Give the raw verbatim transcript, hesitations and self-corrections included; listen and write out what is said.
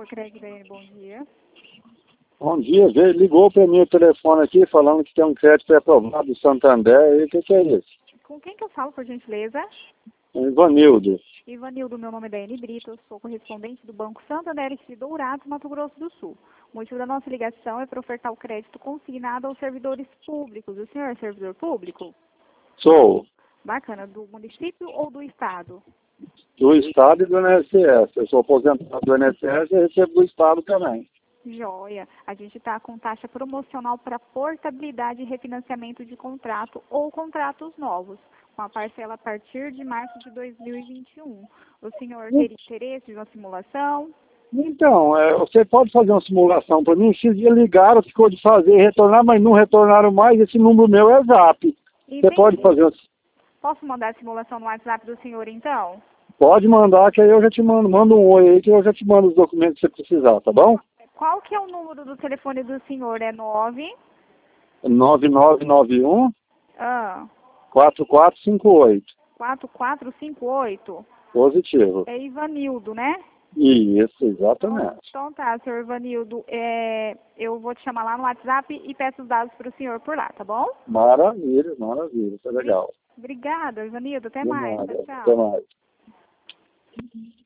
por crédito, Daiane, bom dia. Bom dia, veio, ligou para mim o telefone aqui falando que tem um crédito aprovado do Santander. E o que, que é isso? Com quem que eu falo, por gentileza? Ivanildo. Ivanildo, meu nome é Daiane Brito, eu sou correspondente do Banco Santander de Dourados, Mato Grosso do Sul. O motivo da nossa ligação é para ofertar o crédito consignado aos servidores públicos. O senhor é servidor público? Sou Bacana. Do município ou do estado? do Estado e do I N S S. Eu sou aposentado do I N S S e recebo do Estado também. Joia. A gente está com taxa promocional para portabilidade e refinanciamento de contrato ou contratos novos, com a parcela a partir de março de dois mil e vinte e um. O senhor teria interesse em uma simulação? Então, é, você pode fazer uma simulação para mim? Esses dias ligaram, ficou de fazer e retornar, mas não retornaram mais. Esse número meu é Zap. Você pode fazer uma... Posso mandar a simulação no WhatsApp do senhor, então? Pode mandar, que aí eu já te mando. Manda um oi aí que eu já te mando os documentos que você precisar, tá bom? Qual que é o número do telefone do senhor? É nove? nove nove nove um, Ah, quatro quatro cinco oito. quatro quatro cinco oito? Positivo. É Ivanildo, né? Isso, exatamente. Então tá, senhor Ivanildo, é, eu vou te chamar lá no WhatsApp e peço os dados para o senhor por lá, tá bom? Maravilha, maravilha. Isso é legal. Obrigada, Ivanildo. Até De mais. nada. Tchau, Até tchau. mais.